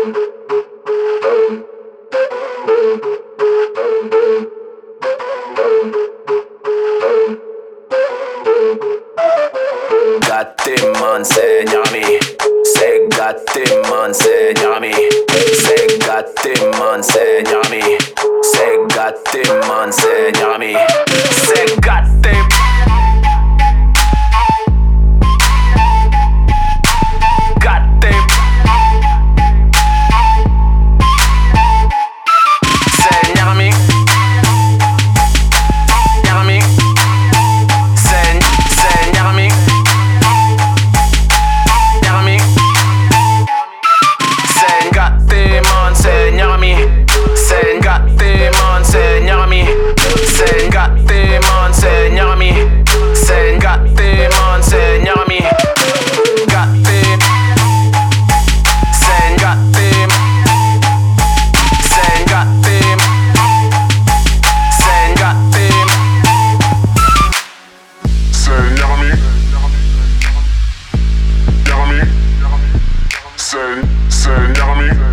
Gattimman segnami, se Gattimman segnami, se Gattimman segnami, se Gattimman segnami, se Gattim. Gattim. Segnami. Segnami. Segnami. Gattimman segnami, se Gattimman segnami, se Gattimman segnami, se Gattimman segnami, Gattim, se Gattim, se Gattim, se Gattim, segnami, segnami, segnami.